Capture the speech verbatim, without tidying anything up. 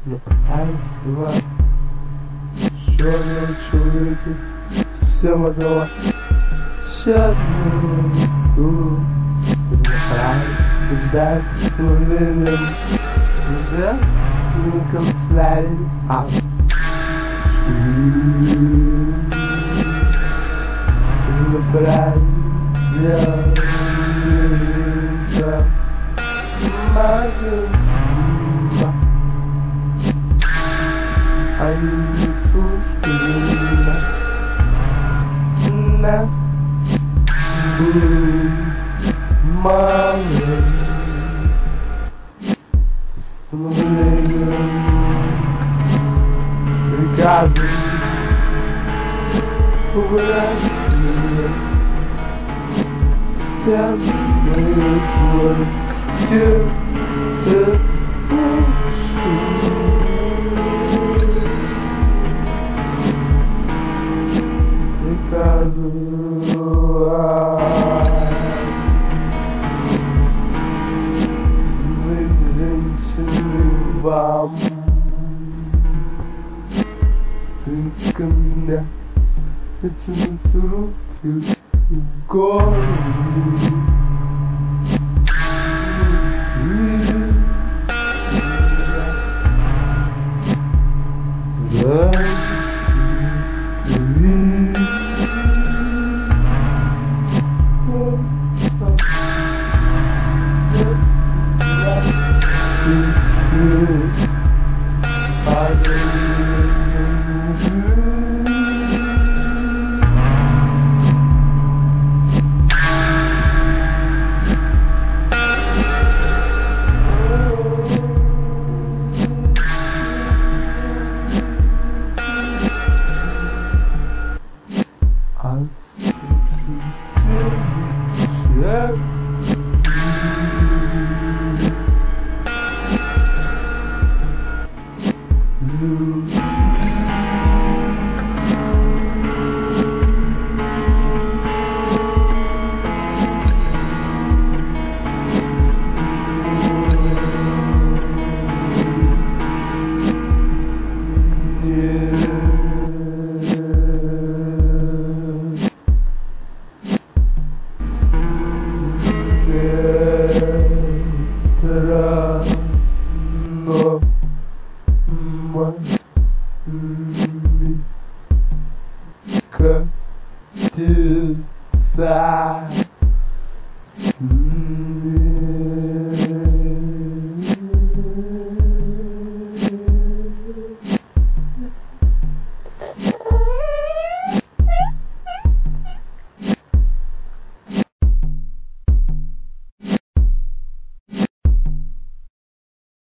No państwa Siodłem człowieku Все ладно Siodłem su Захрай Ждать Ловиным Да Ником флярин Ау Направь Я Да Мою I'm so scared left my God, what I feel, tell me what's to the future. Вам стынка меня вытянуть руки в гору Yeah.